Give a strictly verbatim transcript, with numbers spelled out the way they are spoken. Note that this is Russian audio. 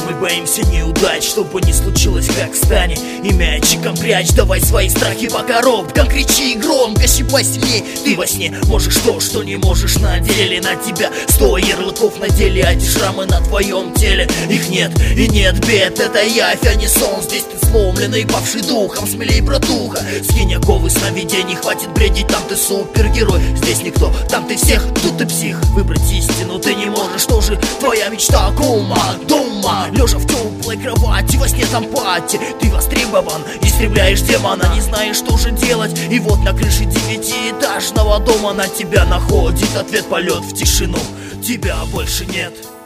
мы боимся неудач, чтобы не случилось, как стане. И мячиком прячь, давай свои страхи по коробкам. Кричи громко, щипай сильней. Ты во сне можешь то, что не можешь на деле. На тебя сто ярлыков надели, а эти шрамы на твоем теле. Их нет и нет бед, это явь, а не сон. Здесь ты сломленный, павший духом, смелей, братуха. Скинь оковы сновидений, хватит бредить, там ты супергерой. Здесь никто, там ты всех, тут ты псих. Выбрать истину ты не можешь, что же твоя мечта? Кума, дома, лежа в теплой кровати, во сне там пати. Ты востребован, истребляешь демона, не знаешь, что же делать. И вот на крыше девятиэтажного дома на тебя находит ответ, полет в тишину. Тебя больше нет.